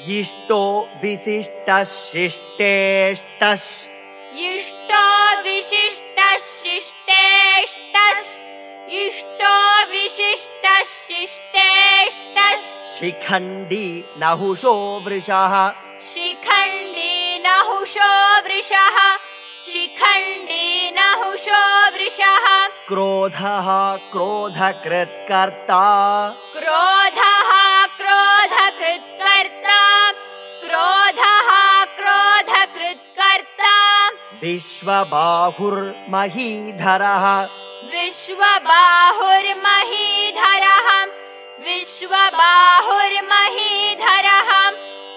इष्टो विशिष्टः शिष्टेष्टः इष्टो विशिष्टः शिष्टेष्टः इष्टो विशिष्टः शिष्टेष्टः शिखण्डी नहुषो वृषः शिखण्डी नहुषो वृषः शिखण्डी नहुषो वृषः क्रोधः क्रोधकृत्कर्ता क्रोधः क्रोधकृत्कर्ता क्रोधः क्रोधकृत्कर्ता विश्वबाहुर्महीधरः विश्वबाहुर्महीधरः विश्वबाहुर्महीधरः